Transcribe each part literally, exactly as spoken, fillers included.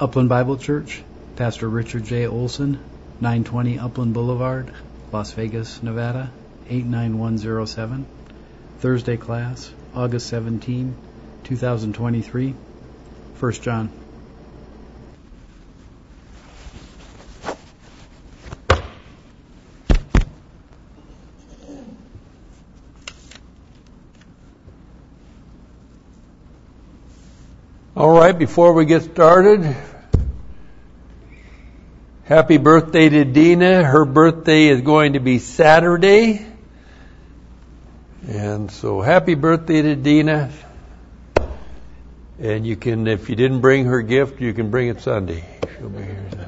Upland Bible Church, Pastor Richard J. Olson, nine twenty Upland Boulevard, Las Vegas, Nevada, eight nine one zero seven. Thursday class, August seventeenth, twenty twenty-three. First John. All right, before we get started, happy birthday to Dina. Her birthday is going to be Saturday. And so happy birthday to Dina. And you can, if you didn't bring her gift, you can bring it Sunday. She'll be here Sunday.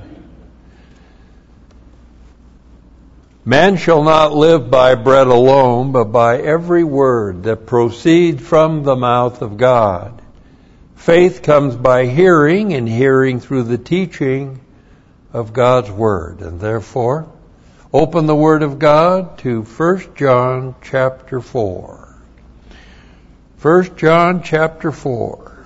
Man shall not live by bread alone, but by every word that proceeds from the mouth of God. Faith comes by hearing, and hearing through the teaching of God's Word. And therefore, open the Word of God to First John chapter four. First John chapter four.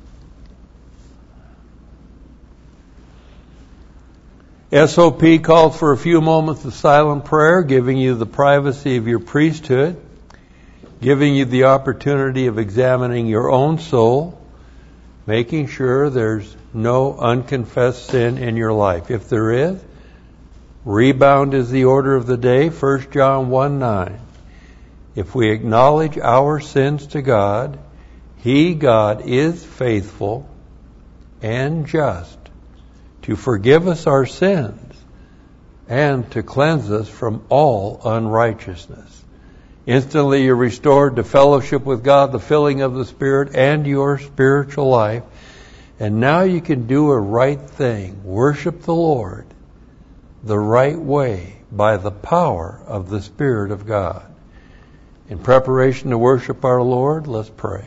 S O P calls for a few moments of silent prayer, giving you the privacy of your priesthood, giving you the opportunity of examining your own soul, making sure there's no unconfessed sin in your life. If there is, rebound is the order of the day, First John one nine. If we acknowledge our sins to God, He, God, is faithful and just to forgive us our sins and to cleanse us from all unrighteousness. Instantly you're restored to fellowship with God, the filling of the Spirit, and your spiritual life. And now you can do a right thing. Worship the Lord the right way by the power of the Spirit of God. In preparation to worship our Lord, let's pray.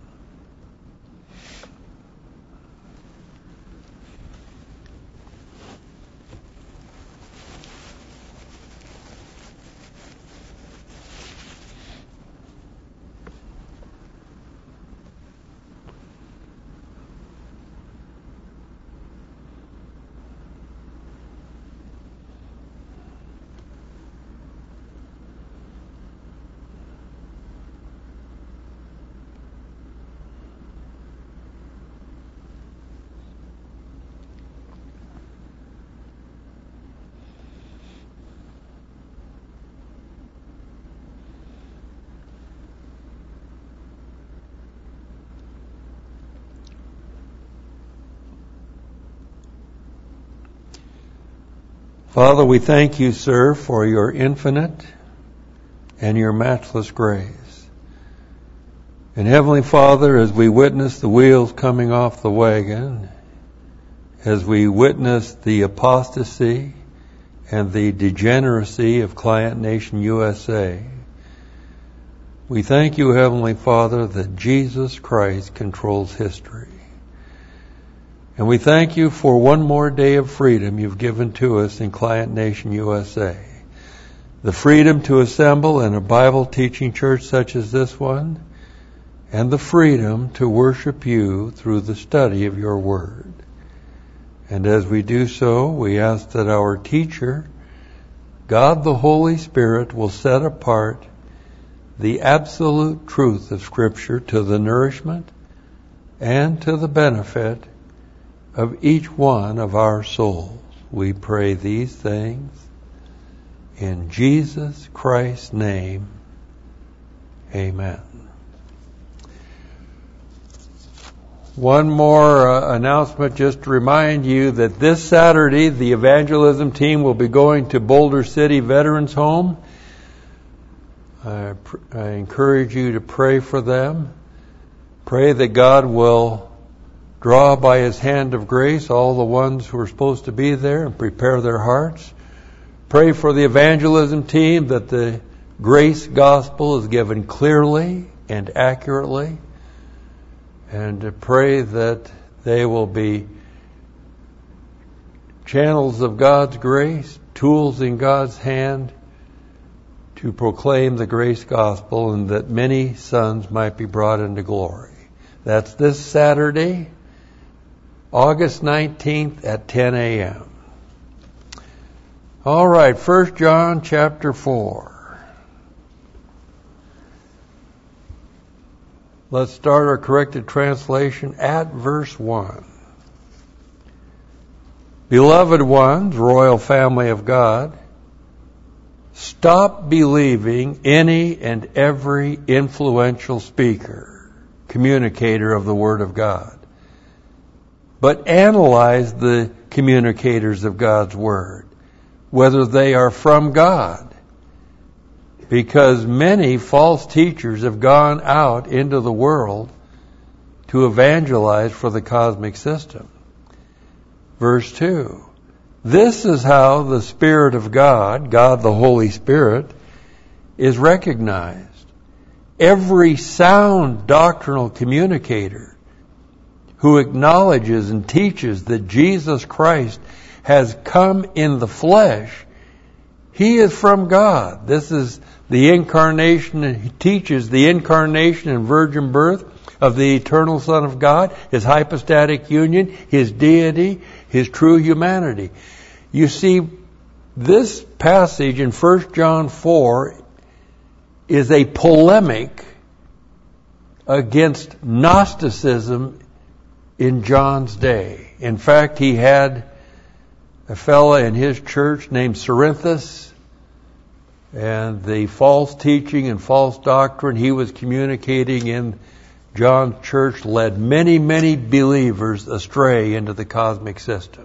Father, we thank you, sir, for your infinite and your matchless grace. And Heavenly Father, as we witness the wheels coming off the wagon, as we witness the apostasy and the degeneracy of Client Nation U S A, we thank you, Heavenly Father, that Jesus Christ controls history. And we thank you for one more day of freedom you've given to us in Client Nation U S A. The freedom to assemble in a Bible teaching church such as this one, and the freedom to worship you through the study of your word. And as we do so, we ask that our teacher, God the Holy Spirit, will set apart the absolute truth of Scripture to the nourishment and to the benefit of each one of our souls. We pray these things in Jesus Christ's name. Amen. One more uh, announcement just to remind you that this Saturday the evangelism team will be going to Boulder City Veterans Home. I, pr- I encourage you to pray for them. Pray that God will draw by His hand of grace all the ones who are supposed to be there and prepare their hearts. Pray for the evangelism team that the grace gospel is given clearly and accurately. And to pray that they will be channels of God's grace, tools in God's hand to proclaim the grace gospel, and that many sons might be brought into glory. That's this Saturday August nineteenth at ten a.m. All right, First John chapter four. Let's start our corrected translation at verse one. Beloved ones, royal family of God, stop believing any and every influential speaker, communicator of the Word of God, but analyze the communicators of God's Word, whether they are from God, because many false teachers have gone out into the world to evangelize for the cosmic system. Verse two, this is how the Spirit of God, God the Holy Spirit, is recognized. Every sound doctrinal communicator who acknowledges and teaches that Jesus Christ has come in the flesh, he is from God. This is the incarnation. He teaches the incarnation and virgin birth of the eternal Son of God, his hypostatic union, his deity, his true humanity. You see, this passage in First John four is a polemic against Gnosticism in John's day. In fact, he had a fella in his church named Cerinthus, and the false teaching and false doctrine he was communicating in John's church led many, many believers astray into the cosmic system.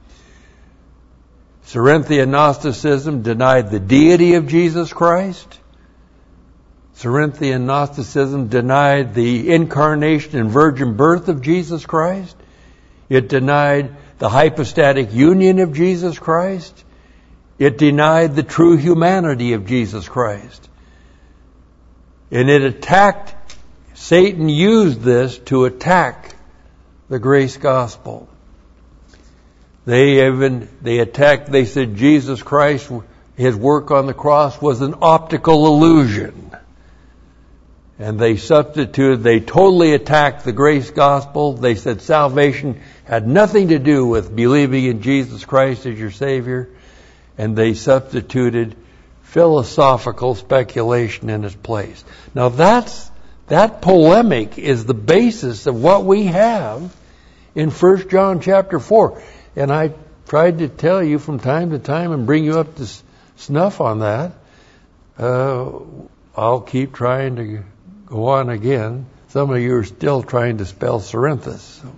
Cerinthian Gnosticism denied the deity of Jesus Christ. Cerinthian Gnosticism denied the incarnation and virgin birth of Jesus Christ. It denied the hypostatic union of Jesus Christ. It denied the true humanity of Jesus Christ. And it attacked, Satan used this to attack the grace gospel. They even, they attacked, they said Jesus Christ, his work on the cross was an optical illusion. And they substituted, they totally attacked the grace gospel. They said salvation had nothing to do with believing in Jesus Christ as your Savior. And they substituted philosophical speculation in its place. Now that's, that polemic is the basis of what we have in First John chapter four. And I tried to tell you from time to time and bring you up to snuff on that. Uh, I'll keep trying to go on again. Some of you are still trying to spell Cerinthus. So.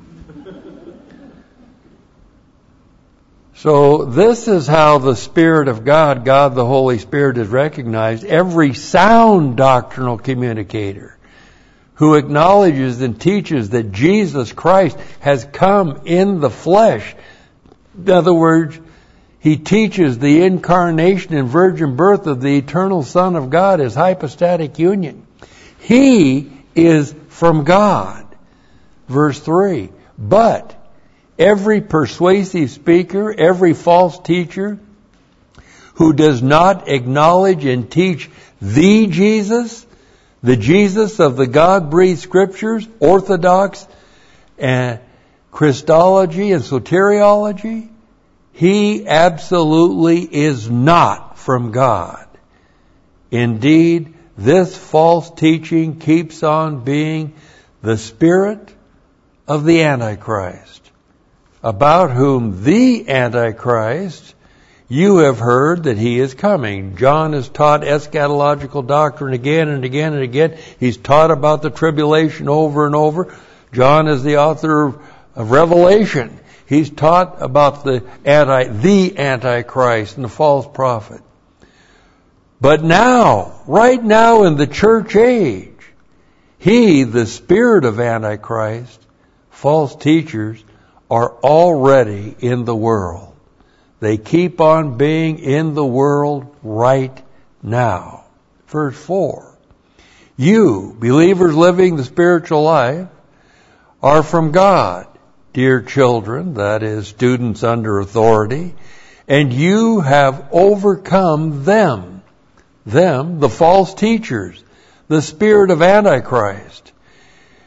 So this is how the Spirit of God, God the Holy Spirit, is recognized. Every sound doctrinal communicator who acknowledges and teaches that Jesus Christ has come in the flesh. In other words, he teaches the incarnation and virgin birth of the eternal Son of God, his hypostatic union. He is from God. Verse three. But every persuasive speaker, every false teacher who does not acknowledge and teach the Jesus, the Jesus of the God-breathed scriptures, orthodox and Christology and soteriology, he absolutely is not from God. Indeed, this false teaching keeps on being the spirit of the Antichrist, about whom the Antichrist you have heard that he is coming. John has taught eschatological doctrine again and again and again. He's taught about the tribulation over and over. John is the author of, of Revelation. He's taught about the anti, the Antichrist and the false prophet. But now, right now in the church age, he, the spirit of Antichrist, false teachers, are already in the world. They keep on being in the world right now. Verse four. You, believers living the spiritual life, are from God, dear children, that is, students under authority, and you have overcome them, them, the false teachers, the spirit of Antichrist.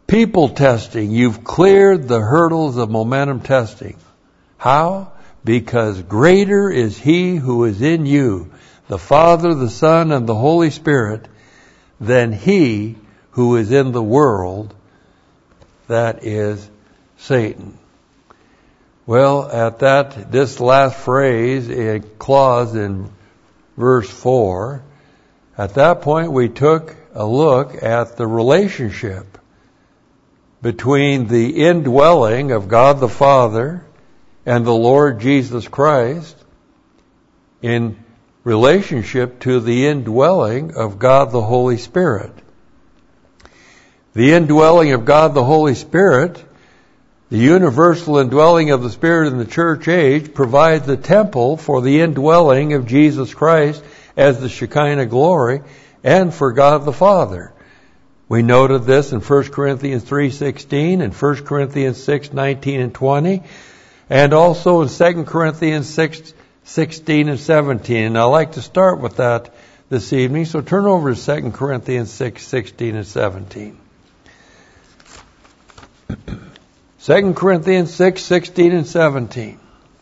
People testing. You've cleared the hurdles of momentum testing. How? Because greater is He who is in you, the Father, the Son, and the Holy Spirit, than he who is in the world, that is Satan. Well, at that, this last phrase, a clause in verse four, at that point we took a look at the relationship between the indwelling of God the Father and the Lord Jesus Christ in relationship to the indwelling of God the Holy Spirit. The indwelling of God the Holy Spirit, the universal indwelling of the Spirit in the church age, provides a temple for the indwelling of Jesus Christ as the Shekinah glory and for God the Father. We noted this in First Corinthians three sixteen and First Corinthians six nineteen and twenty, and also in Second Corinthians six sixteen and seventeen. And I'd like to start with that this evening. So turn over to Second Corinthians six sixteen and seventeen. Second Corinthians six sixteen and seventeen.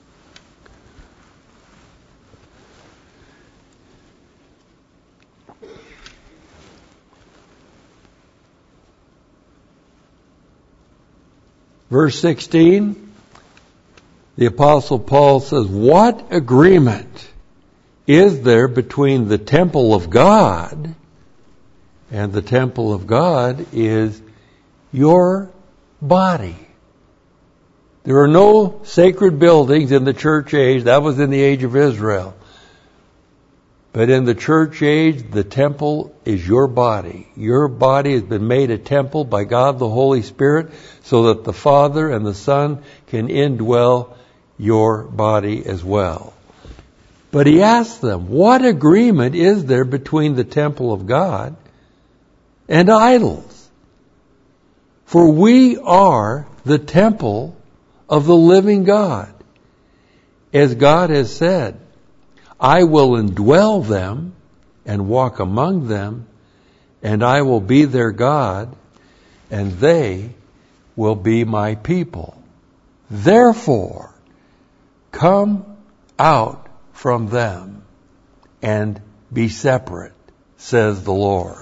Verse sixteen, the Apostle Paul says, "What agreement is there between the temple of God?" And the temple of God is your body. There are no sacred buildings in the church age. That was in the age of Israel. But in the church age, the temple is your body. Your body has been made a temple by God the Holy Spirit so that the Father and the Son can indwell your body as well. But he asked them, what agreement is there between the temple of God and idols? For we are the temple of the living God. As God has said, I will indwell them and walk among them, and I will be their God, and they will be my people. Therefore, come out from them and be separate, says the Lord.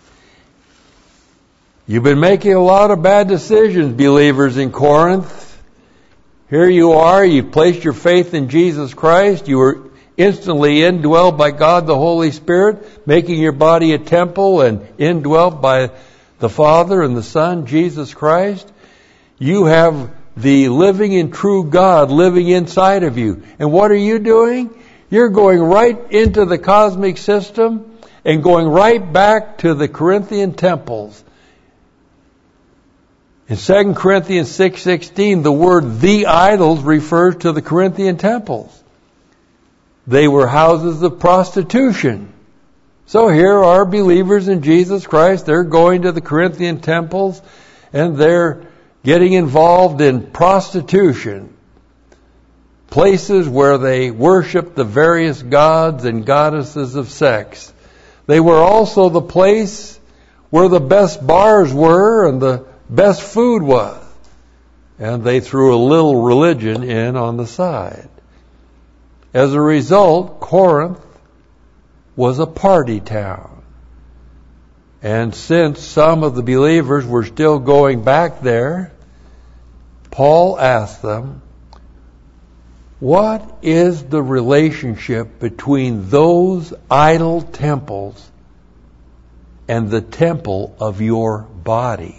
You've been making a lot of bad decisions, believers in Corinth. Here you are, you've placed your faith in Jesus Christ, you were instantly indwelled by God the Holy Spirit, making your body a temple and indwelt by the Father and the Son, Jesus Christ. You have the living and true God living inside of you. And what are you doing? You're going right into the cosmic system and going right back to the Corinthian temples. In Second Corinthians six sixteen, the word "the idols" refers to the Corinthian temples. They were houses of prostitution. So here are believers in Jesus Christ. They're going to the Corinthian temples and they're getting involved in prostitution. Places where they worship the various gods and goddesses of sex. They were also the place where the best bars were and the best food was. And they threw a little religion in on the side. As a result, Corinth was a party town. And since some of the believers were still going back there, Paul asked them, what is the relationship between those idol temples and the temple of your body?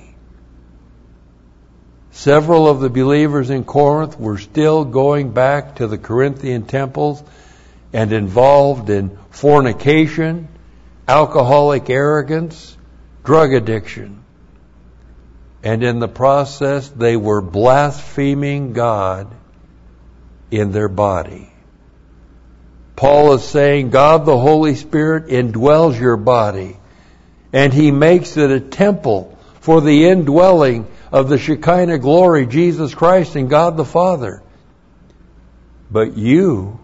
Several of the believers in Corinth were still going back to the Corinthian temples and involved in fornication, alcoholic arrogance, drug addiction. And in the process, they were blaspheming God in their body. Paul is saying God the Holy Spirit indwells your body, and He makes it a temple for the indwelling of the Shekinah glory, Jesus Christ and God the Father. But you,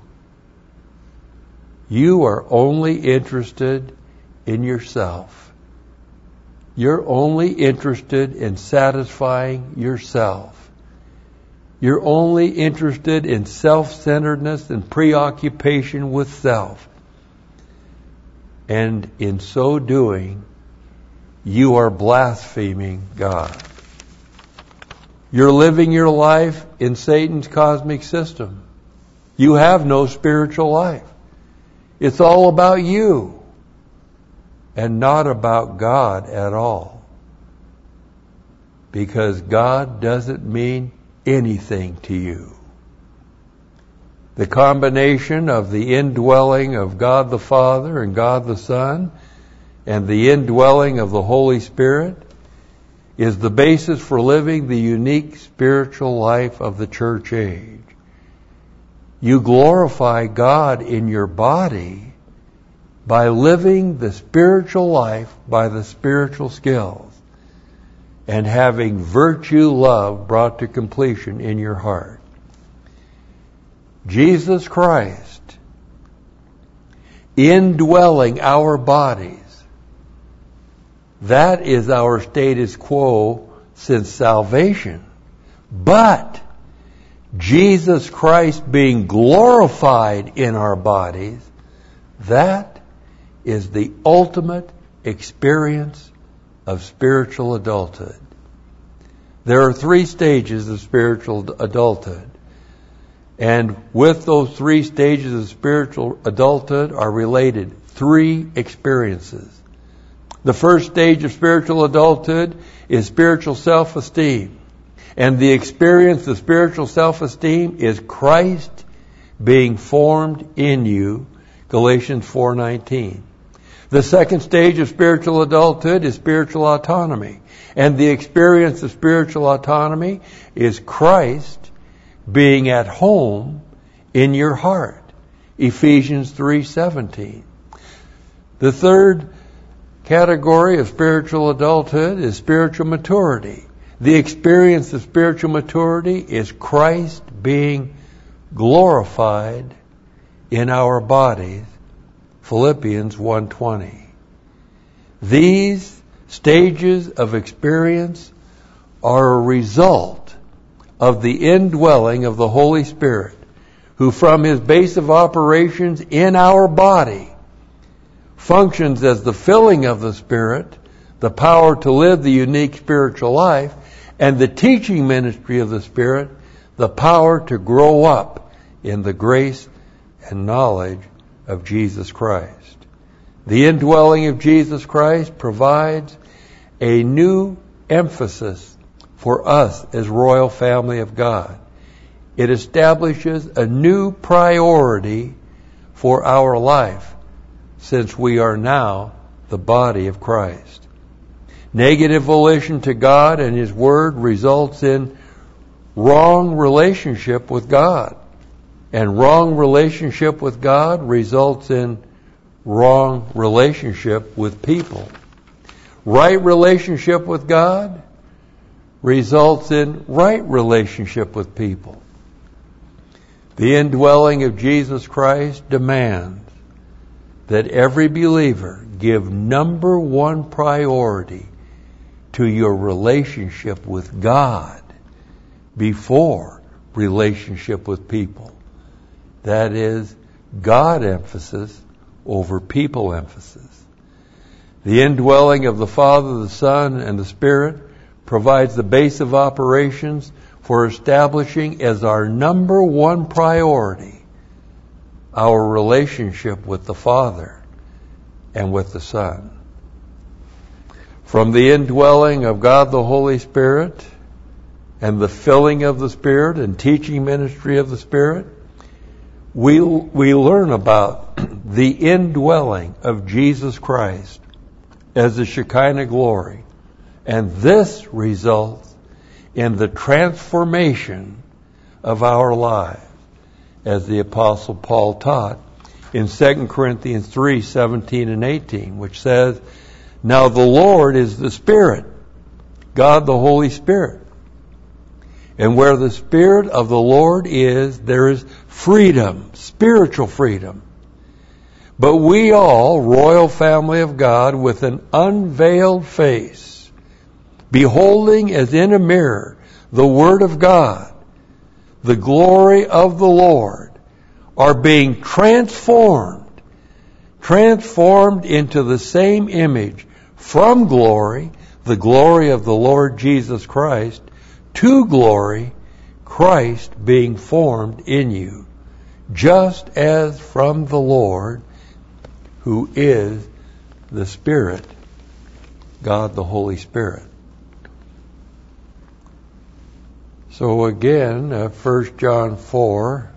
you are only interested in yourself. You're only interested in satisfying yourself. You're only interested in self-centeredness and preoccupation with self. And in so doing, you are blaspheming God. You're living your life in Satan's cosmic system. You have no spiritual life. It's all about you and not about God at all. Because God doesn't mean anything to you. The combination of the indwelling of God the Father and God the Son and the indwelling of the Holy Spirit is the basis for living the unique spiritual life of the church age. You glorify God in your body by living the spiritual life by the spiritual skills and having virtue love brought to completion in your heart. Jesus Christ indwelling our bodies, that is our status quo since salvation. But Jesus Christ being glorified in our bodies, that is the ultimate experience of spiritual adulthood. There are three stages of spiritual adulthood. And with those three stages of spiritual adulthood are related three experiences. The first stage of spiritual adulthood is spiritual self-esteem. And the experience of spiritual self-esteem is Christ being formed in you, Galatians four nineteen. The second stage of spiritual adulthood is spiritual autonomy. And the experience of spiritual autonomy is Christ being at home in your heart, Ephesians three seventeen. The third category of spiritual adulthood is spiritual maturity. The experience of spiritual maturity is Christ being glorified in our bodies, Philippians one twenty. These stages of experience are a result of the indwelling of the Holy Spirit, who from his base of operations in our body functions as the filling of the Spirit, the power to live the unique spiritual life, and the teaching ministry of the Spirit, the power to grow up in the grace and knowledge of Jesus Christ. The indwelling of Jesus Christ provides a new emphasis for us as royal family of God. It establishes a new priority for our life, since we are now the body of Christ. Negative volition to God and His Word results in wrong relationship with God. And wrong relationship with God results in wrong relationship with people. Right relationship with God results in right relationship with people. The indwelling of Jesus Christ demands that every believer give number one priority to your relationship with God before relationship with people. That is, God emphasis over people emphasis. The indwelling of the Father, the Son, and the Spirit provides the base of operations for establishing as our number one priority our relationship with the Father and with the Son. From the indwelling of God the Holy Spirit and the filling of the Spirit and teaching ministry of the Spirit, we, we learn about the indwelling of Jesus Christ as the Shekinah glory. And this results in the transformation of our lives, as the Apostle Paul taught in Second Corinthians three seventeen and eighteen, which says, "Now the Lord is the Spirit, God the Holy Spirit. And where the Spirit of the Lord is, there is freedom, spiritual freedom. But we all, royal family of God, with an unveiled face, beholding as in a mirror the Word of God, the glory of the Lord, are being transformed, transformed into the same image from glory, the glory of the Lord Jesus Christ, to glory, Christ being formed in you, just as from the Lord, who is the Spirit, God the Holy Spirit. So again, uh, First John four,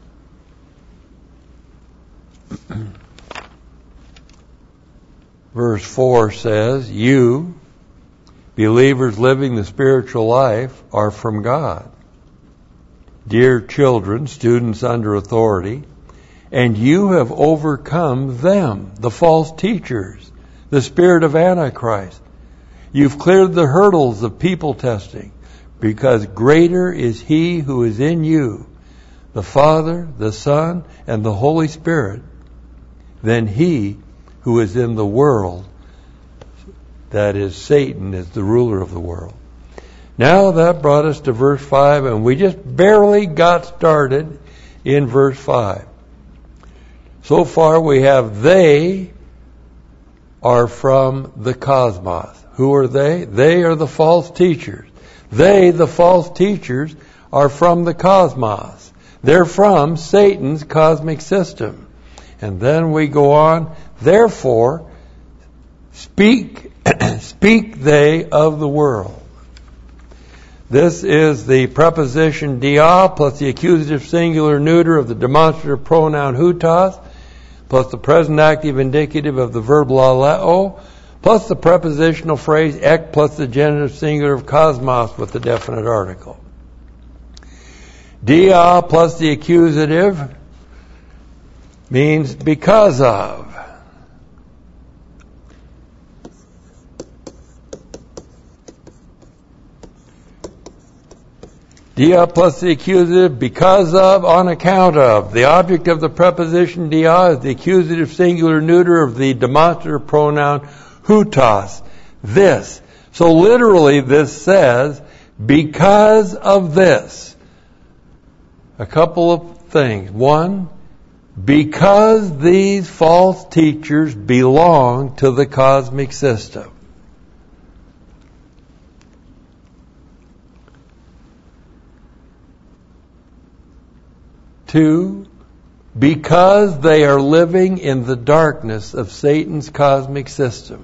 verse four says, you, believers living the spiritual life, are from God. Dear children, students under authority, and you have overcome them, the false teachers, the spirit of Antichrist. You've cleared the hurdles of people testing, because greater is He who is in you, the Father, the Son, and the Holy Spirit, than he who is in the world, that is, Satan is the ruler of the world. Now that brought us to verse five, and we just barely got started in verse five. So far we have they are from the cosmos. Who are they? They are the false teachers. They, the false teachers, are from the cosmos. They're from Satan's cosmic system. And then we go on, therefore, speak, speak they of the world. This is the preposition dia plus the accusative singular neuter of the demonstrative pronoun hutas, plus the present active indicative of the verb laleo, plus the prepositional phrase ek plus the genitive singular of cosmos with the definite article. Dia plus the accusative means because of. Dia plus the accusative, because of, on account of. The object of the preposition dia is the accusative singular neuter of the demonstrative pronoun hutas, this. So literally this says, because of this. A couple of things. One, because these false teachers belong to the cosmic system. Two, because they are living in the darkness of Satan's cosmic system.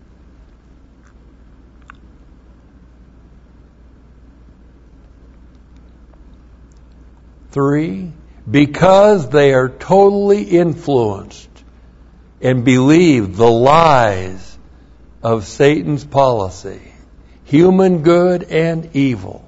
Three, because they are totally influenced and believe the lies of Satan's policy, human good and evil.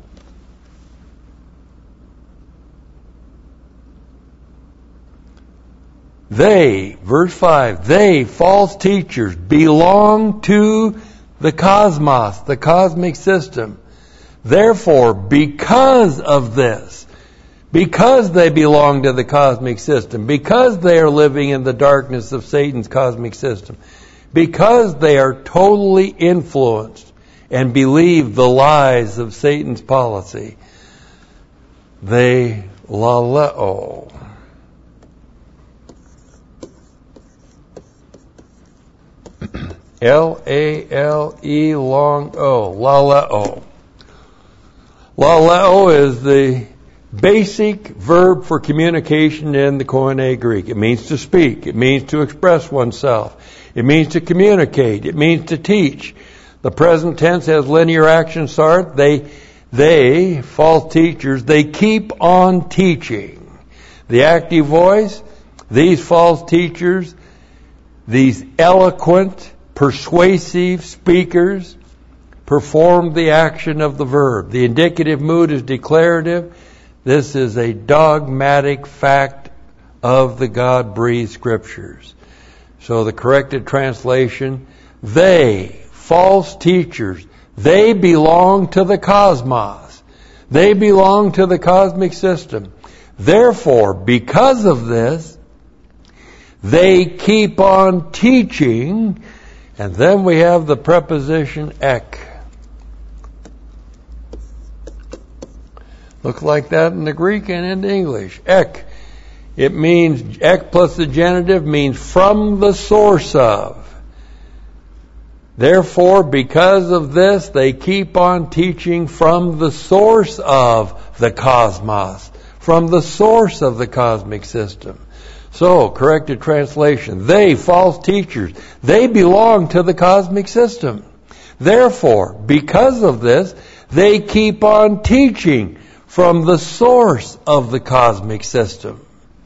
They, verse five, they, false teachers, belong to the cosmos, the cosmic system. Therefore, because of this, because they belong to the cosmic system, because they are living in the darkness of Satan's cosmic system, because they are totally influenced and believe the lies of Satan's policy, they laleo. L A L E long O, laleo. Laleo is the basic verb for communication in the Koine Greek. It means to speak. It means to express oneself. It means to communicate. It means to teach. The present tense has linear action start. They, they, false teachers, they keep on teaching. The active voice, these false teachers, these eloquent, persuasive speakers perform the action of the verb. The indicative mood is declarative. This is a dogmatic fact of the God-breathed scriptures. So the corrected translation, they, false teachers, they belong to the cosmos. They belong to the cosmic system. Therefore, because of this, They keep on teaching. And then we have the preposition ek. Looks like that in the Greek and in the English. Ek. It means, ek plus the genitive means from the source of. Therefore, because of this, they keep on teaching from the source of the cosmos, from the source of the cosmic system. So, corrected translation, they, false teachers, they belong to the cosmic system. Therefore, because of this, they keep on teaching from the source of the cosmic system.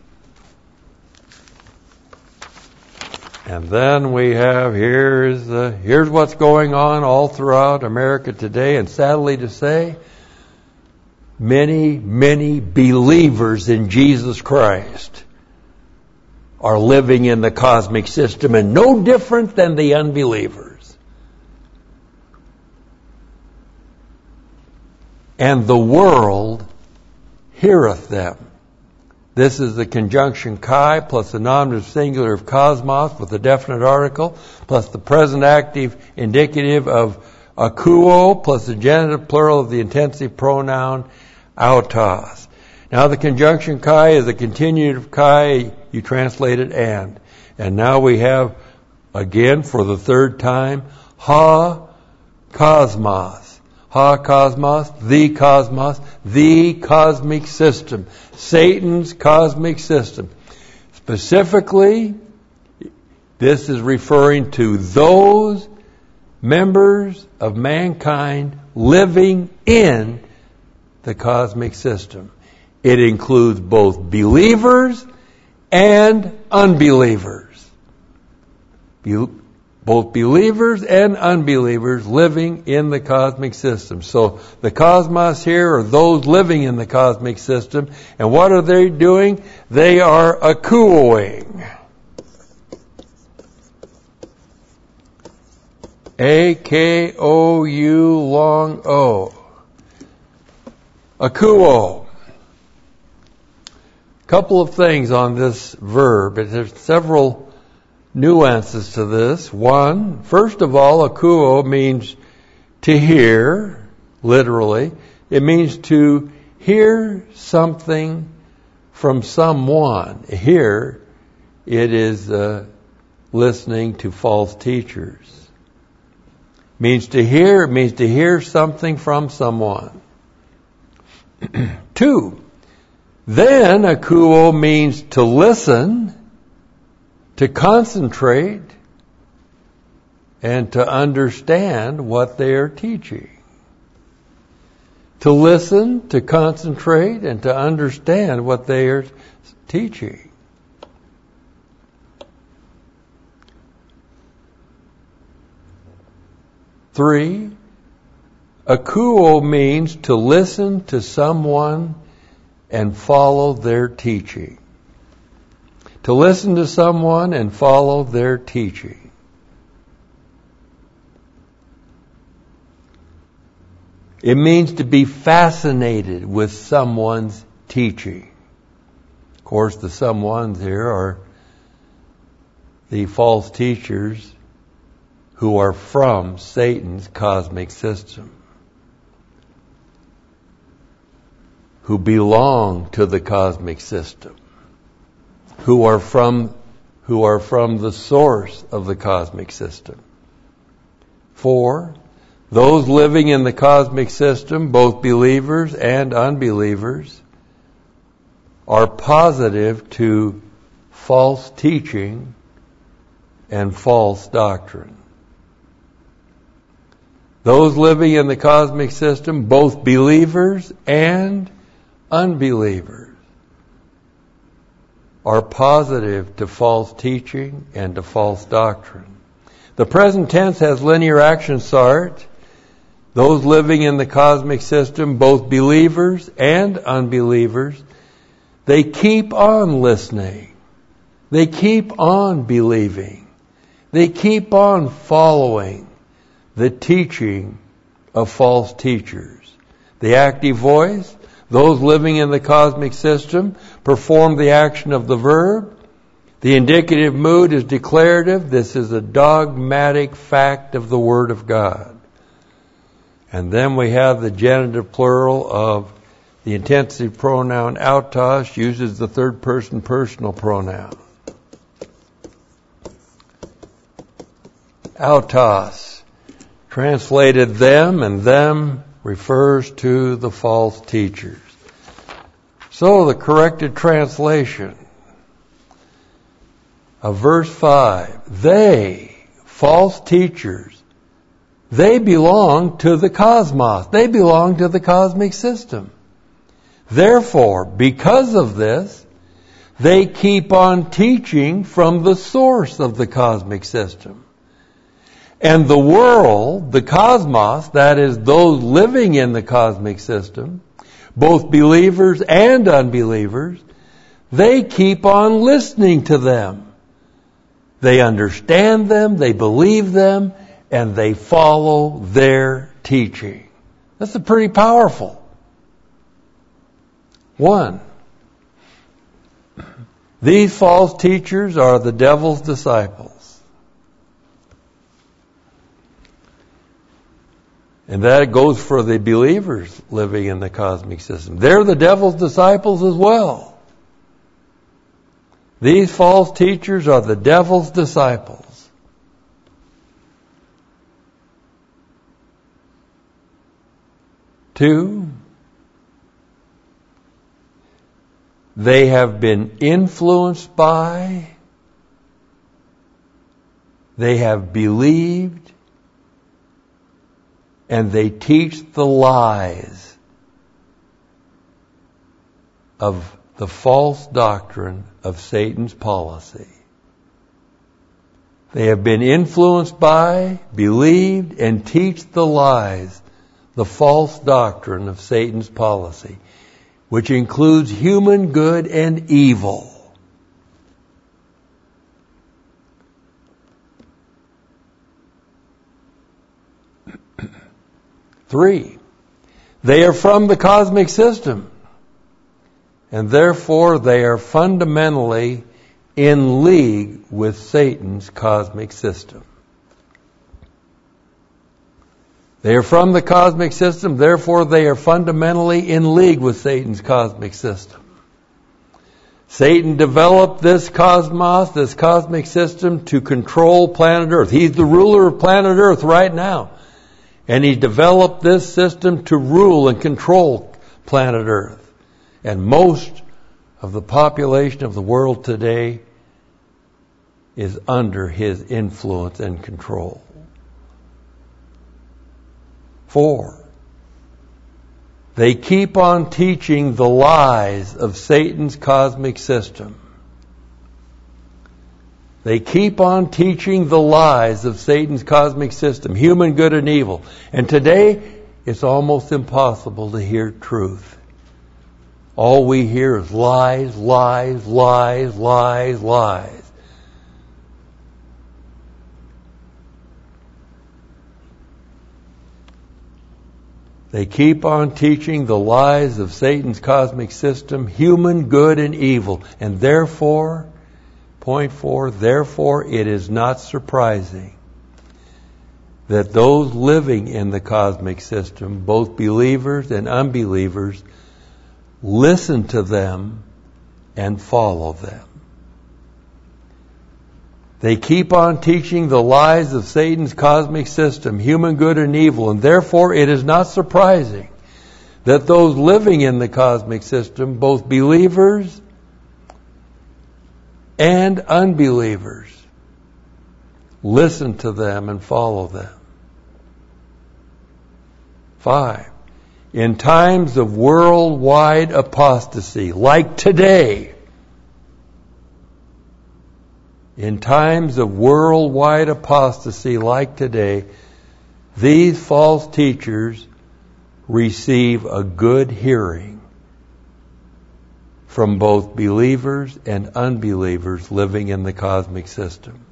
And then we have, here's, uh, here's what's going on all throughout America today, and sadly to say, many, many believers in Jesus Christ are living in the cosmic system and no different than the unbelievers. And the world heareth them. This is the conjunction kai plus the nominative singular of cosmos with the definite article plus the present active indicative of akuo plus the genitive plural of the intensive pronoun autos. Now the conjunction kai is a continuative kai, you translate it and. And now we have, again for the third time, ha cosmos. Ha cosmos, the cosmos, the cosmic system. Satan's cosmic system. Specifically, this is referring to those members of mankind living in the cosmic system. It includes both believers and unbelievers. Be- both believers and unbelievers living in the cosmic system. So the cosmos here are those living in the cosmic system. And what are they doing? They are akuoing. A K O U long O. Akuo. Couple of things on this verb. There's several nuances to this. One, first of all, akuo means to hear, literally. It means to hear something from someone. Here, it is uh, listening to false teachers. Means to hear, means to hear something from someone. Two, then akuo means to listen, to concentrate, and to understand what they are teaching. To listen, to concentrate, and to understand what they are teaching. Three, akuo means to listen to someone and follow their teaching. To listen to someone and follow their teaching. It means to be fascinated with someone's teaching. Of course, the someones here are the false teachers who are from Satan's cosmic system, who belong to the cosmic system, who are from who are from the source of the cosmic system. Four, those living in the cosmic system, both believers and unbelievers, are positive to false teaching and false doctrine. Those living in the cosmic system, both believers and unbelievers, are positive to false teaching and to false doctrine. The present tense has linear action start. Those living in the cosmic system, both believers and unbelievers, they keep on listening. They keep on believing. They keep on following the teaching of false teachers. The active voice, those living in the cosmic system, perform the action of the verb. The indicative mood is declarative. This is a dogmatic fact of the Word of God. And then we have the genitive plural of the intensive pronoun autos, uses the third person personal pronoun. Autos, translated them, and them refers to the false teachers. So the corrected translation of verse five, they, false teachers, they belong to the cosmos. They belong to the cosmic system. Therefore, because of this, they keep on teaching from the source of the cosmic system. And the world, the cosmos, that is those living in the cosmic system, both believers and unbelievers, they keep on listening to them. They understand them, they believe them, and they follow their teaching. That's pretty powerful. One, these false teachers are the devil's disciples. And that goes for the believers living in the cosmic system. They're the devil's disciples as well. These false teachers are the devil's disciples. Two, they have been influenced by, they have believed, and they teach the lies of the false doctrine of Satan's policy. They have been influenced by, believed, and teach the lies, the false doctrine of Satan's policy, which includes human good and evil. Three, they are from the cosmic system, and therefore they are fundamentally in league with Satan's cosmic system. They are from the cosmic system, therefore they are fundamentally in league with Satan's cosmic system. Satan developed this cosmos, this cosmic system, to control planet Earth. He's the ruler of planet Earth right now. And he developed this system to rule and control planet Earth. And most of the population of the world today is under his influence and control. Four, they keep on teaching the lies of Satan's cosmic system. They keep on teaching the lies of Satan's cosmic system, human good and evil. And today, it's almost impossible to hear truth. All we hear is lies, lies, lies, lies, lies. They keep on teaching the lies of Satan's cosmic system, human good and evil. And therefore, point four, therefore it is not surprising that those living in the cosmic system, both believers and unbelievers, listen to them and follow them. They keep on teaching the lies of Satan's cosmic system, human good and evil, and therefore it is not surprising that those living in the cosmic system, both believers and unbelievers, listen to them and follow them. Five, in times of worldwide apostasy, like today, in times of worldwide apostasy like today, these false teachers receive a good hearing from both believers and unbelievers living in the cosmic system.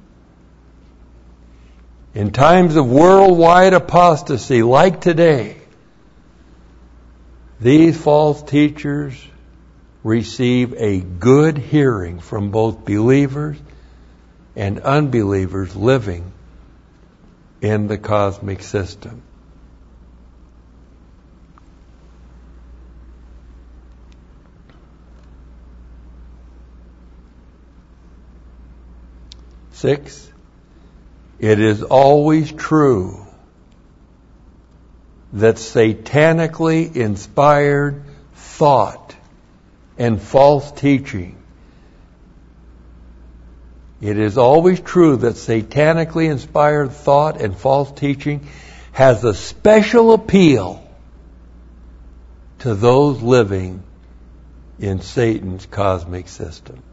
In times of worldwide apostasy like today, these false teachers receive a good hearing from both believers and unbelievers living in the cosmic system. Six, it is always true that satanically inspired thought and false teaching It is always true that satanically inspired thought and false teaching has a special appeal to those living in Satan's cosmic system.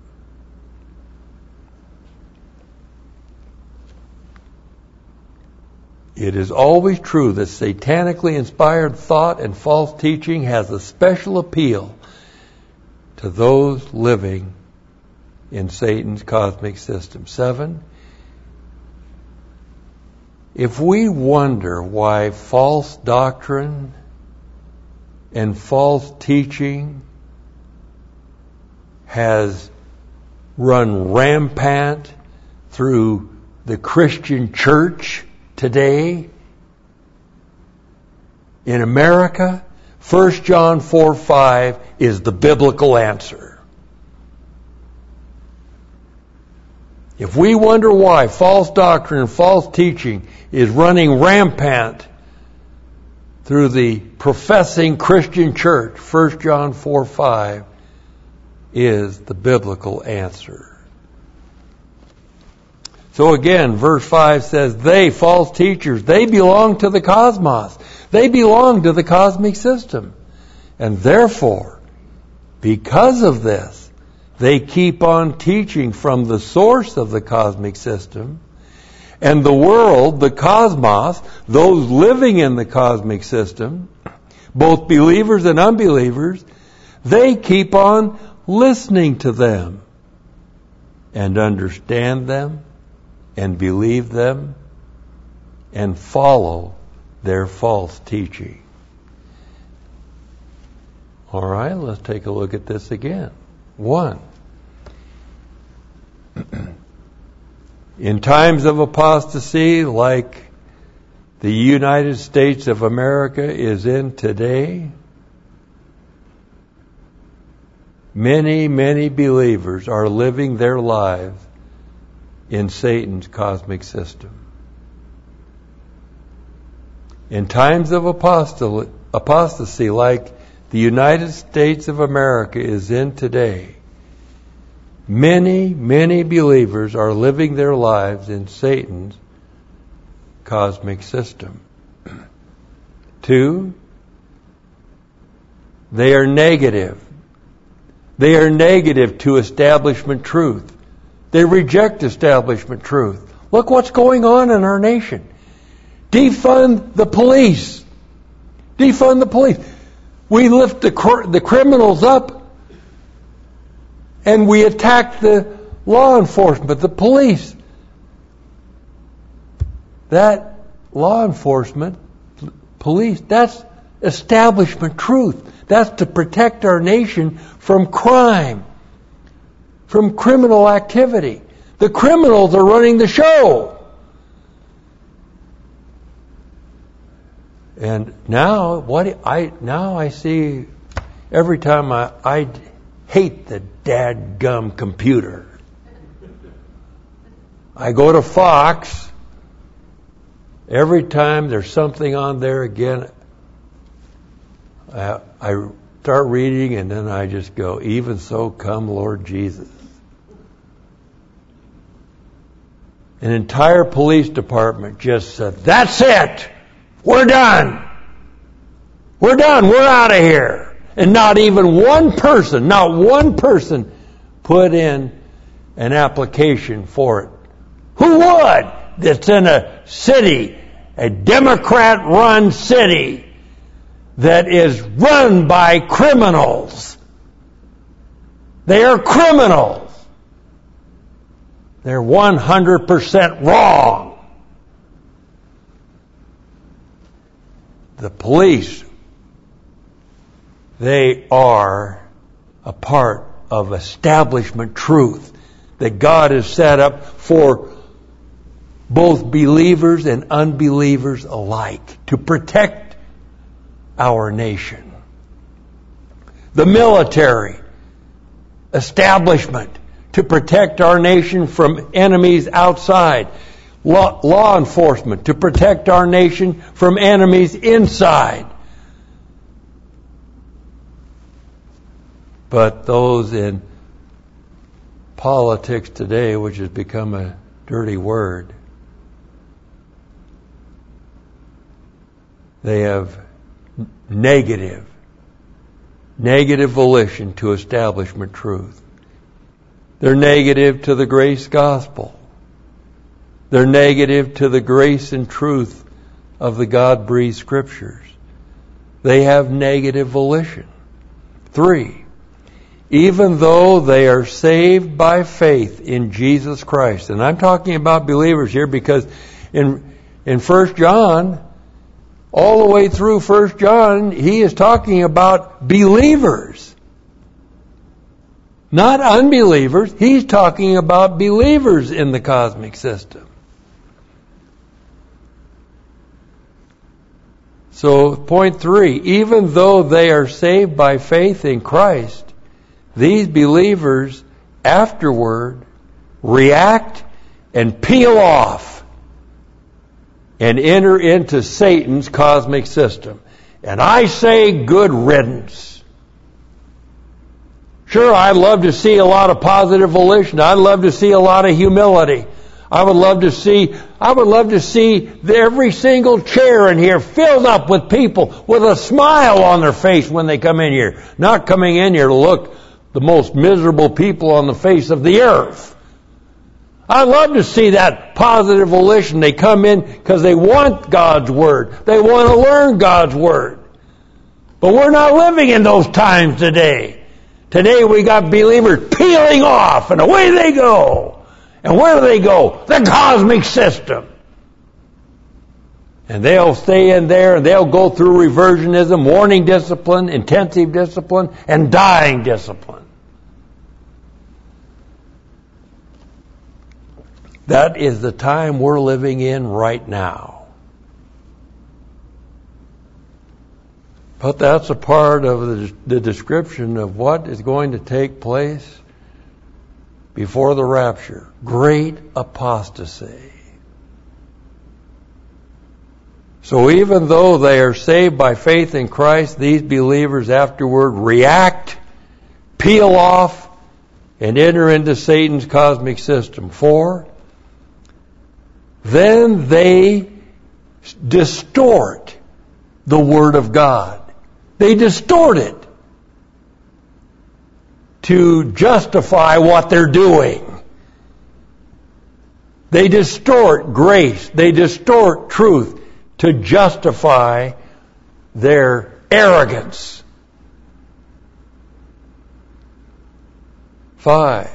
It is always true that satanically inspired thought and false teaching has a special appeal to those living in Satan's cosmic system. Seven, if we wonder why false doctrine and false teaching has run rampant through the Christian church today in America, First John four five is the biblical answer. If we wonder why false doctrine and false teaching is running rampant through the professing Christian church, First John four five is the biblical answer. So again, verse five says, they, false teachers, they belong to the cosmos. They belong to the cosmic system. And therefore, because of this, they keep on teaching from the source of the cosmic system. And the world, the cosmos, those living in the cosmic system, both believers and unbelievers, they keep on listening to them and understand them and believe them and follow their false teaching. All right, let's take a look at this again. One, in times of apostasy like the United States of America is in today, many, many believers are living their lives in Satan's cosmic system. In times of apostasy like the United States of America is in today, many, many believers are living their lives in Satan's cosmic system. Two, they are negative. They are negative to establishment truth. They reject establishment truth. Look what's going on in our nation. Defund the police. Defund the police. We lift the, cr- the criminals up and we attack the law enforcement, the police. That law enforcement, police, that's establishment truth. That's to protect our nation from crime, from criminal activity. The criminals are running the show. And now, what I now I see every time I, I hate the dadgum computer. I go to Fox. Every time there's something on there again, I, I start reading and then I just go, even so come Lord Jesus. An entire police department just said, that's it! We're done! We're done! We're out of here! And not even one person, not one person put in an application for it. Who would? That's in a city, a Democrat-run city that is run by criminals. They are criminals. They're one hundred percent wrong. The police, they are a part of establishment truth. that God has set up for both believers and unbelievers alike to protect our nation. The military establishment to protect our nation from enemies outside. Law, law enforcement to protect our nation from enemies inside. But those in politics today, which has become a dirty word, they have negative, negative volition to establishment truth. They're negative to the grace gospel. They're negative to the grace and truth of the God-breathed Scriptures. They have negative volition. Three, even though they are saved by faith in Jesus Christ. And I'm talking about believers here because in in First John, all the way through First John, he is talking about believers. Not unbelievers. He's talking about believers in the cosmic system. So, point three, even though they are saved by faith in Christ, these believers afterward react and peel off and enter into Satan's cosmic system. And I say good riddance. Sure, I'd love to see a lot of positive volition. I'd love to see a lot of humility. I would love to see, I would love to see every single chair in here filled up with people with a smile on their face when they come in here. Not coming in here to look the most miserable people on the face of the earth. I'd love to see that positive volition. They come in because they want God's Word. They want to learn God's Word. But we're not living in those times today. Today we got believers peeling off and away they go. And where do they go? The cosmic system. And they'll stay in there and they'll go through reversionism, warning discipline, intensive discipline, and dying discipline. That is the time we're living in right now. But that's a part of the, the description of what is going to take place before the rapture. Great apostasy. So even though they are saved by faith in Christ, these believers afterward react, peel off, and enter into Satan's cosmic system. Four, then they distort the Word of God. They distort it to justify what they're doing. They distort grace. They distort truth to justify their arrogance. Five,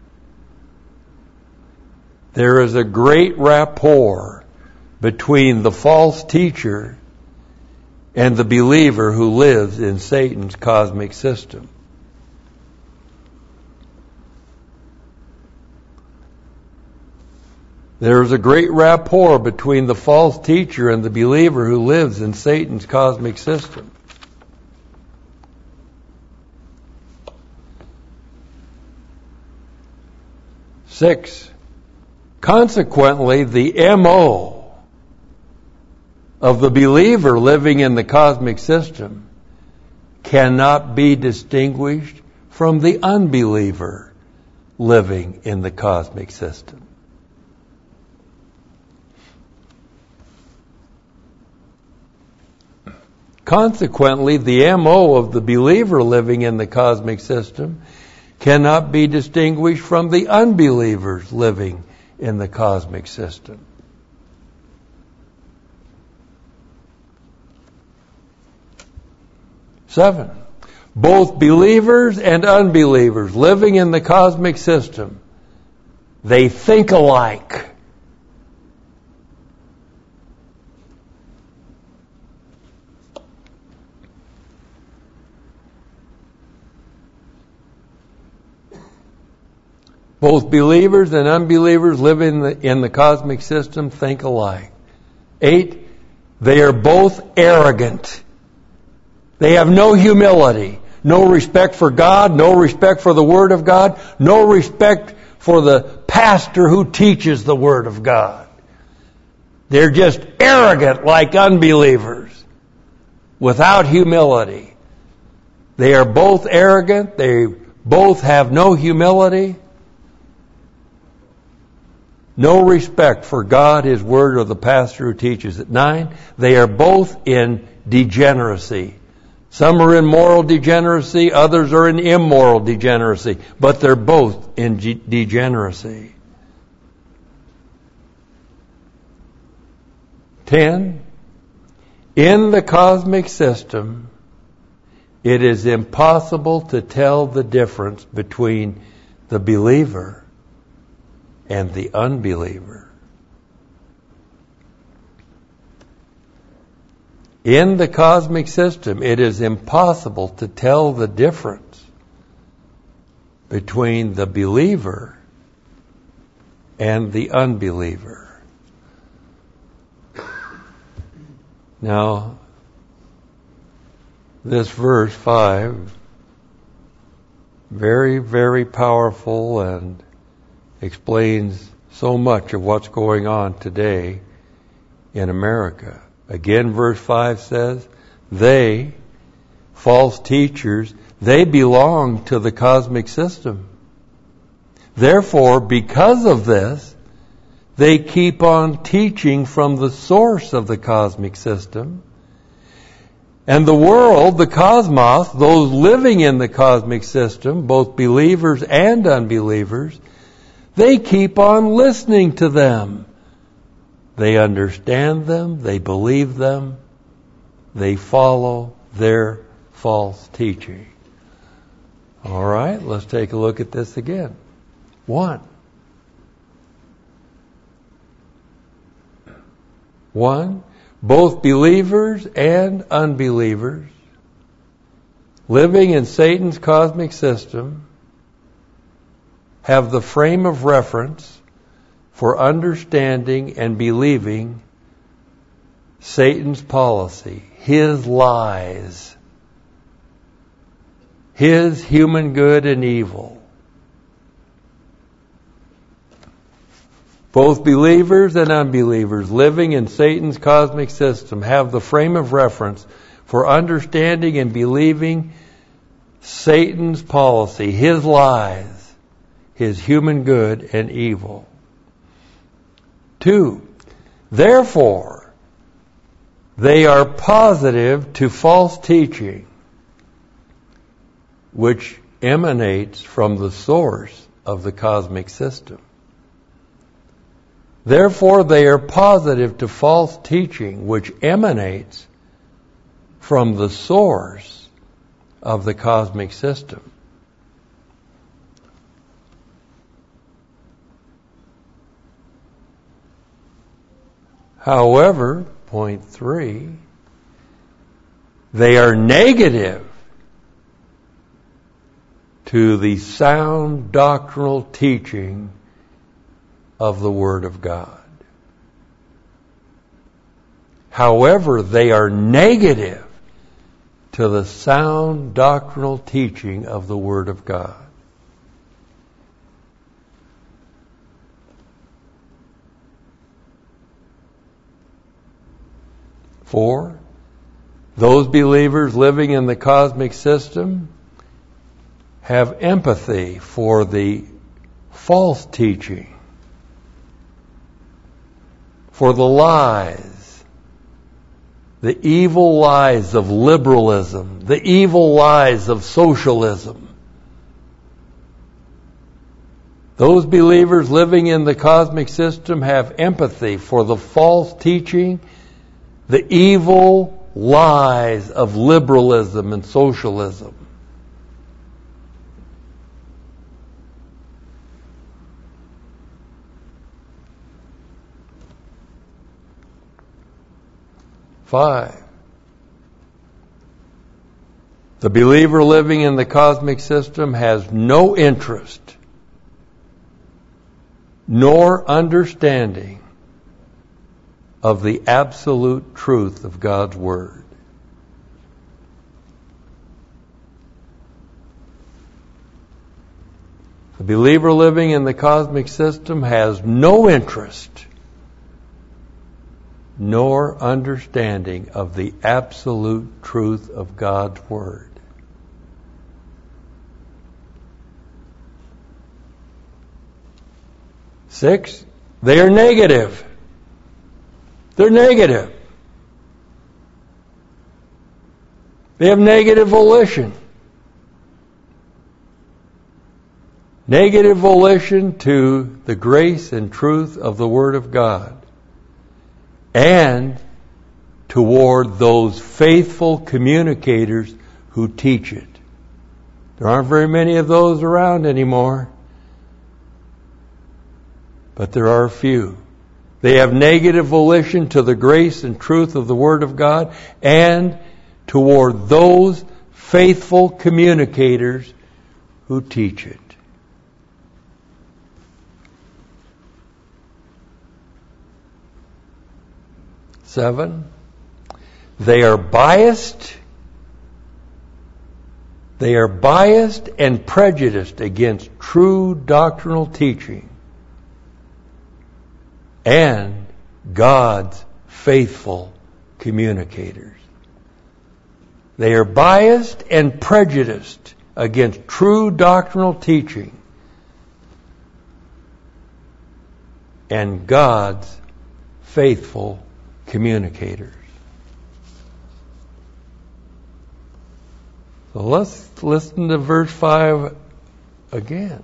there is a great rapport between the false teacher and the believer who lives in Satan's cosmic system. There is a great rapport between the false teacher and the believer who lives in Satan's cosmic system. Six, consequently, the M O of the believer living in the cosmic system cannot be distinguished from the unbeliever living in the cosmic system. Consequently, the M O of the believer living in the cosmic system cannot be distinguished from the unbelievers living in the cosmic system. Seven, both believers and unbelievers living in the cosmic system, they think alike. Both believers and unbelievers living in the, in the cosmic system think alike. Eight, they are both arrogant. They have no humility, no respect for God, no respect for the Word of God, no respect for the pastor who teaches the Word of God. They're just arrogant like unbelievers, without humility. They are both arrogant. They both have no humility, no respect for God, His Word, or the pastor who teaches it. Nine, they are both in degeneracy. Some are in moral degeneracy, others are in immoral degeneracy, but they're both in ge- degeneracy. Ten, in the cosmic system, it is impossible to tell the difference between the believer and the unbeliever. In the cosmic system, it is impossible to tell the difference between the believer and the unbeliever. Now, this verse five, very, very powerful and explains so much of what's going on today in America. Again, verse five says, they, false teachers, they belong to the cosmic system. Therefore, because of this, they keep on teaching from the source of the cosmic system. And the world, the cosmos, those living in the cosmic system, both believers and unbelievers, they keep on listening to them. They understand them, they believe them, they follow their false teaching. All right, let's take a look at this again. One. One, both believers and unbelievers living in Satan's cosmic system have the frame of reference for understanding and believing Satan's policy, his lies, his human good and evil. Both believers and unbelievers living in Satan's cosmic system have the frame of reference for understanding and believing Satan's policy, his lies, his human good and evil. Two, therefore, they are positive to false teaching, which emanates from the source of the cosmic system. Therefore, they are positive to false teaching, which emanates from the source of the cosmic system. However, point three, they are negative to the sound doctrinal teaching of the Word of God. However, they are negative to the sound doctrinal teaching of the Word of God. Four, those believers living in the cosmic system have empathy for the false teaching, for the lies, the evil lies of liberalism, the evil lies of socialism. Those believers living in the cosmic system have empathy for the false teaching, the evil lies of liberalism and socialism. Five, the believer living in the cosmic system has no interest nor understanding of the absolute truth of God's Word. The believer living in the cosmic system has no interest nor understanding of the absolute truth of God's Word. Six, they are negative. They're negative. They have negative volition. Negative volition to the grace and truth of the Word of God, and toward those faithful communicators who teach it. There aren't very many of those around anymore, but there are a few. They have negative volition to the grace and truth of the Word of God, and toward those faithful communicators who teach it. Seven, they are biased. They are biased and prejudiced against true doctrinal teaching and God's faithful communicators. They are biased and prejudiced against true doctrinal teaching and God's faithful communicators. So let's listen to verse five again.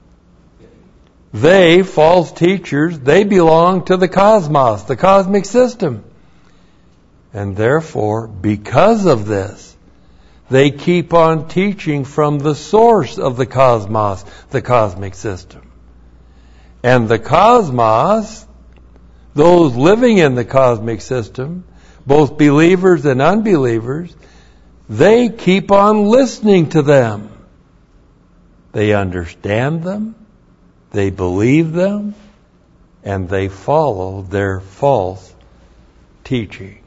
They, false teachers, they belong to the cosmos, the cosmic system. And therefore, because of this, they keep on teaching from the source of the cosmos, the cosmic system. And the cosmos, those living in the cosmic system, both believers and unbelievers, they keep on listening to them. They understand them, they believe them, and they follow their false teaching.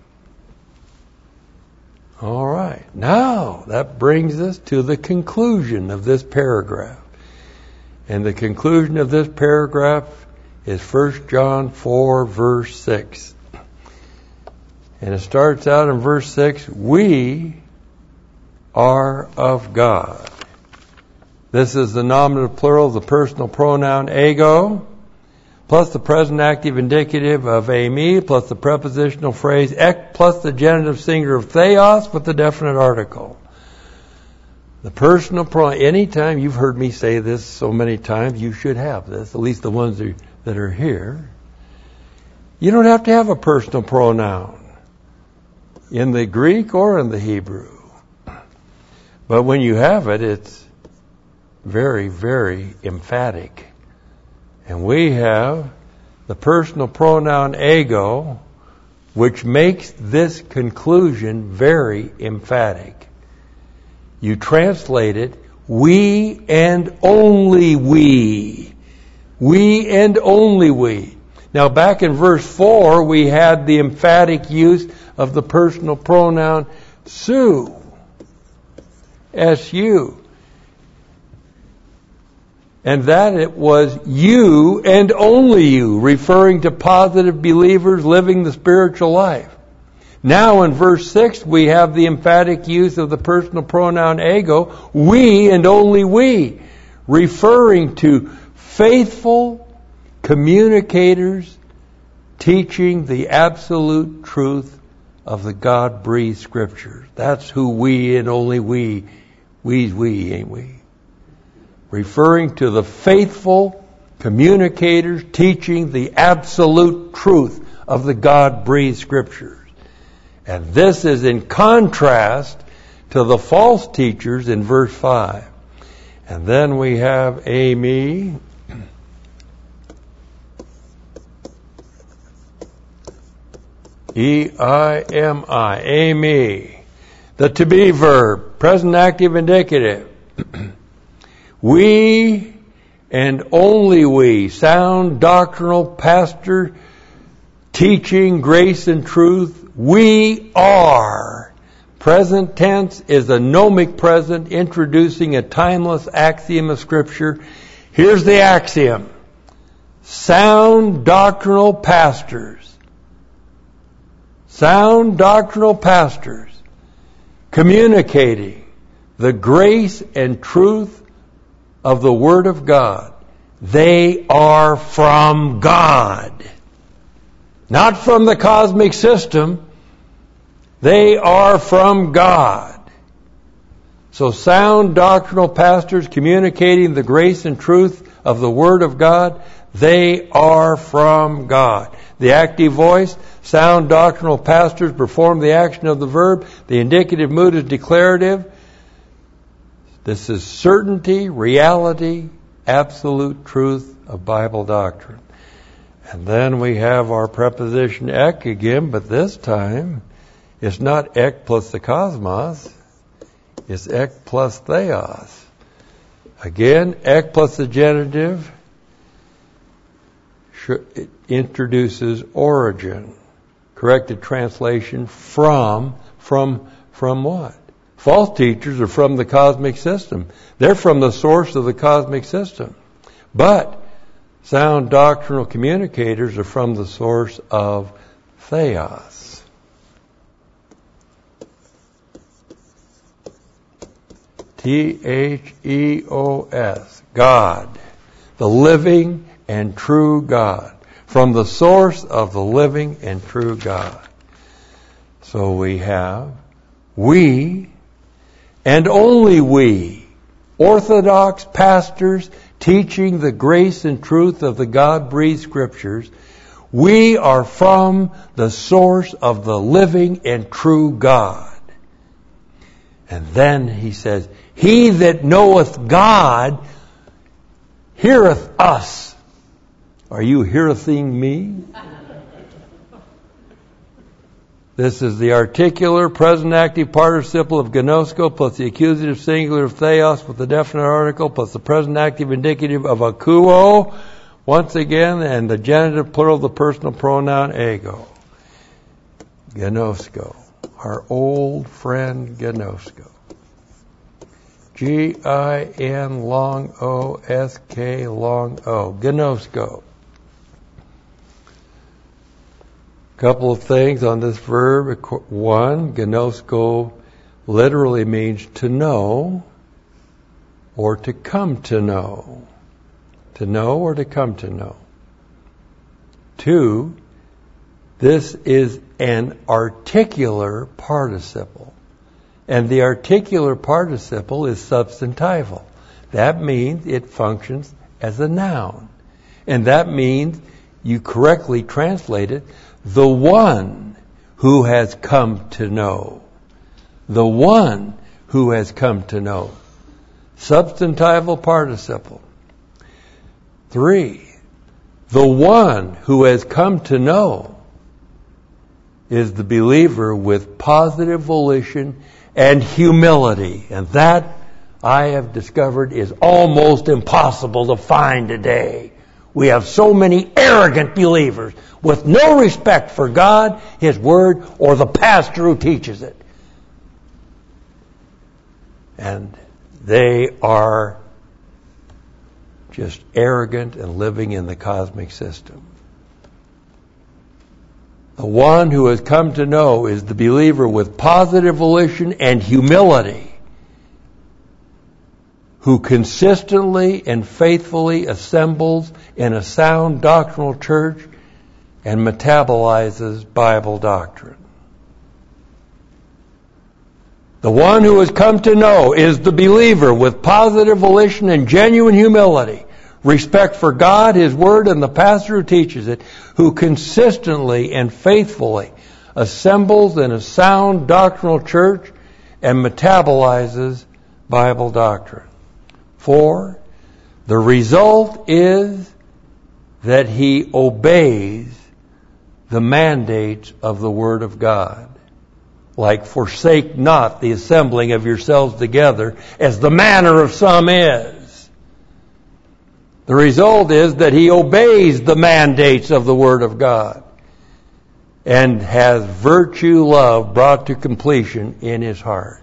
All right. Now, that brings us to the conclusion of this paragraph. And the conclusion of this paragraph is First John four, verse six. And it starts out in verse six, we are of God. This is the nominative plural of the personal pronoun ego, plus the present active indicative of eimi, plus the prepositional phrase ek, plus the genitive singular of theos with the definite article. The personal pronoun, anytime you've heard me say this so many times, you should have this, at least the ones that are that are here. You don't have to have a personal pronoun in the Greek or in the Hebrew. But when you have it, it's very, very emphatic. And we have the personal pronoun ego, which makes this conclusion very emphatic. You translate it, we and only we. We and only we. Now back in verse four, we had the emphatic use of the personal pronoun su. S U. And that it was you and only you, referring to positive believers living the spiritual life. Now in verse six, we have the emphatic use of the personal pronoun ego, we and only we, referring to faithful communicators teaching the absolute truth of the God-breathed Scriptures. That's who we and only we, we's we, ain't we? Referring to the faithful communicators teaching the absolute truth of the God-breathed Scriptures. And this is in contrast to the false teachers in verse five. And then we have eimi. E I M I, eimi. The to be verb, present active indicative. We and only we, sound doctrinal pastor, teaching grace and truth, we are. Present tense is a gnomic present introducing a timeless axiom of Scripture. Here's the axiom. Sound doctrinal pastors, sound doctrinal pastors communicating the grace and truth of the Word of God. They are from God. Not from the cosmic system. They are from God. So sound doctrinal pastors communicating the grace and truth of the Word of God, they are from God. The active voice, sound doctrinal pastors perform the action of the verb. The indicative mood is declarative. This is certainty, reality, absolute truth of Bible doctrine. And then we have our preposition ek again, but this time it's not ek plus the cosmos. It's ek plus theos. Again, ek plus the genitive it introduces origin. Corrected translation, from. From, from what? False teachers are from the cosmic system. They're from the source of the cosmic system. But sound doctrinal communicators are from the source of theos. T H E O S. God. The living and true God. From the source of the living and true God. So we have we and only we, Orthodox pastors teaching the grace and truth of the God-breathed Scriptures, we are from the source of the living and true God. And then he says, he that knoweth God heareth us. Are you hearething me? This is the articular present active participle of gnosko plus the accusative singular of theos with the definite article plus the present active indicative of akuo once again, and the genitive plural of the personal pronoun ego. Gnosko. Our old friend Gnosko. G I N long O S K long O. Gnosko. Couple of things on this verb. One, gnosko literally means to know or to come to know. To know or to come to know. Two, this is an articular participle. And the articular participle is substantival. That means it functions as a noun. And that means you correctly translate it, the one who has come to know. The one who has come to know. Substantival participle. Three, the one who has come to know is the believer with positive volition and humility. And that, I have discovered, is almost impossible to find today. We have so many arrogant believers with no respect for God, His Word, or the pastor who teaches it. And they are just arrogant and living in the cosmic system. The one who has come to know is the believer with positive volition and humility, who consistently and faithfully assembles in a sound doctrinal church and metabolizes Bible doctrine. The one who has come to know is the believer with positive volition and genuine humility, respect for God, His Word, and the pastor who teaches it, who consistently and faithfully assembles in a sound doctrinal church and metabolizes Bible doctrine. Four, the result is that he obeys the mandates of the Word of God. Like, forsake not the assembling of yourselves together, as the manner of some is. The result is that he obeys the mandates of the Word of God and has virtue love brought to completion in his heart.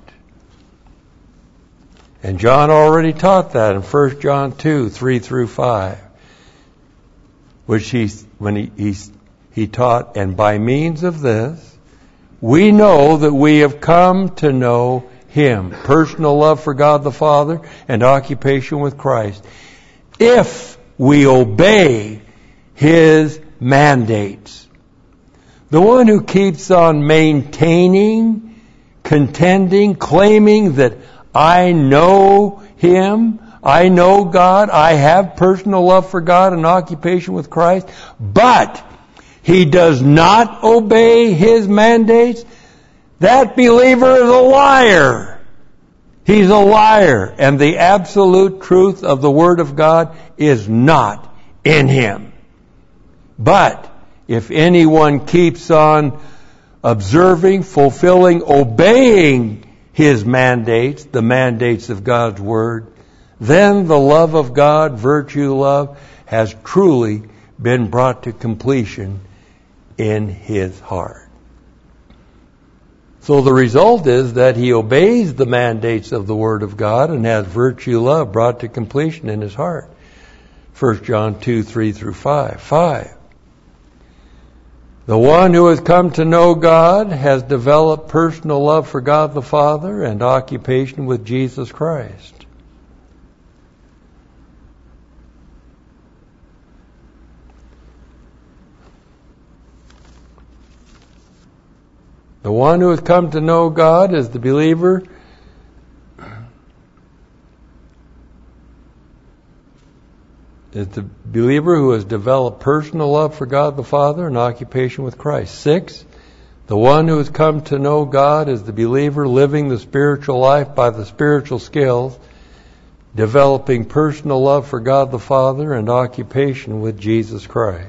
And John already taught that in First John two, three through five, which he, when he, he, he taught, and by means of this, we know that we have come to know him. Personal love for God the Father and occupation with Christ. If we obey his mandates. The one who keeps on maintaining, contending, claiming that I know him, I know God, I have personal love for God and occupation with Christ, but he does not obey his mandates, that believer is a liar. He's a liar, and the absolute truth of the Word of God is not in him. But if anyone keeps on observing, fulfilling, obeying his mandates, the mandates of God's Word, then the love of God, virtue love, has truly been brought to completion in his heart. So the result is that he obeys the mandates of the Word of God and has virtue love brought to completion in his heart. First John two, three through five. Five. The one who has come to know God has developed personal love for God the Father and occupation with Jesus Christ. The one who has come to know God is the believer is the believer who has developed personal love for God the Father and occupation with Christ. Six, the one who has come to know God is the believer living the spiritual life by the spiritual skills, developing personal love for God the Father and occupation with Jesus Christ.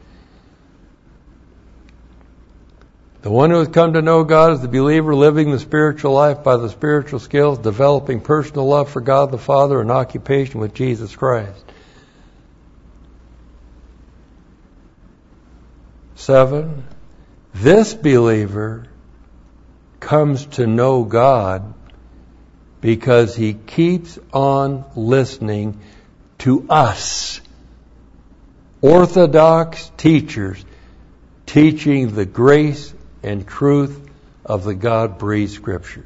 The one who has come to know God is the believer living the spiritual life by the spiritual skills, developing personal love for God the Father and occupation with Jesus Christ. Seven, this believer comes to know God because he keeps on listening to us, Orthodox teachers, teaching the grace and truth of the God-breathed Scripture.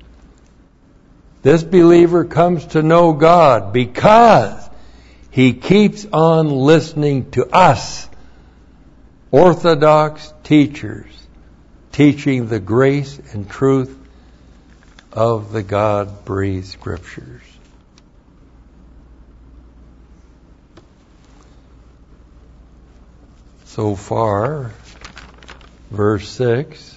This believer comes to know God because he keeps on listening to us, Orthodox teachers, teaching the grace and truth of the God-breathed Scriptures. So far, verse six,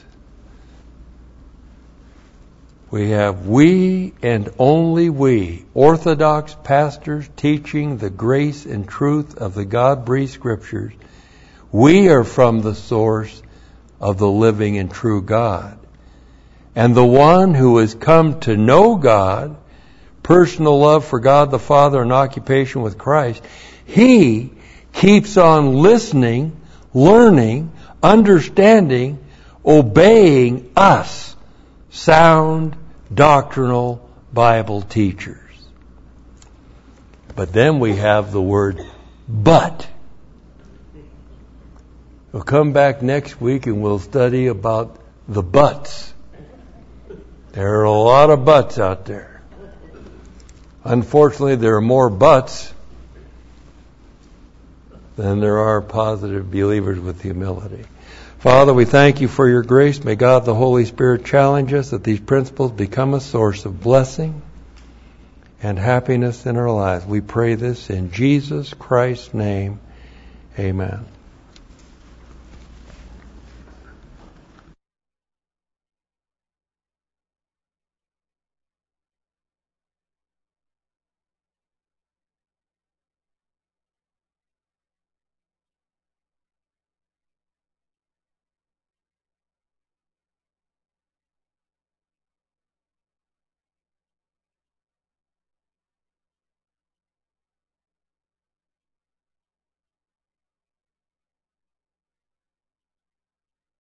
we have we and only we, Orthodox pastors teaching the grace and truth of the God-breathed Scriptures. We are from the source of the living and true God. And the one who has come to know God, personal love for God the Father and occupation with Christ, he keeps on listening, learning, understanding, obeying us, sound doctrinal Bible teachers. But then we have the word but. We'll come back next week and we'll study about the buts. There are a lot of buts out there. Unfortunately, there are more buts than there are positive believers with humility. Father, we thank you for your grace. May God the Holy Spirit challenge us that these principles become a source of blessing and happiness in our lives. We pray this in Jesus Christ's name. Amen.